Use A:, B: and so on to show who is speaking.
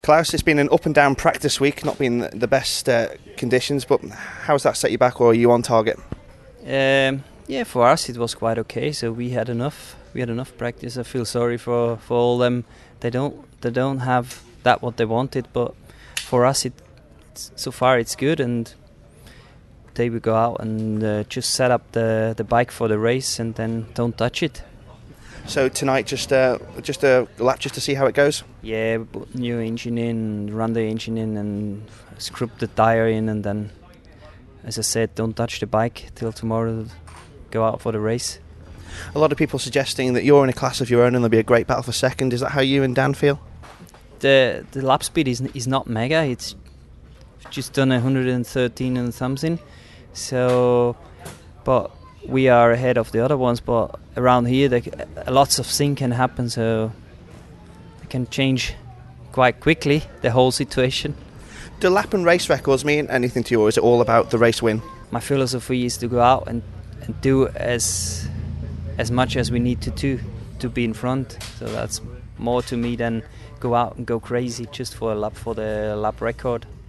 A: Klaus, it's been an up and down practice week, not been the best conditions, but how's that set you back, or are you on target?
B: Yeah, for us it was quite okay. So we had enough practice. I feel sorry for all them. They don't have that what they wanted, but for us so far it's good, and they will go out and just set up the bike for the race and then don't touch it.
A: So tonight, just a lap just to see how it goes?
B: Yeah, we put new engine in, run the engine in and scrub the tyre in, and then, as I said, don't touch the bike till tomorrow, go out for the race.
A: A lot of people suggesting that you're in a class of your own and there'll be a great battle for second. Is that how you and Dan feel?
B: The lap speed is not mega, it's just done 113 and something, so, but we are ahead of the other ones, but around here lots of things can happen, so it can change quite quickly, the whole situation.
A: Do lap and race records mean anything to you, or is it all about the race win?
B: My philosophy is to go out and do as much as we need to do to be in front, so that's more to me than go out and go crazy just for the lap record.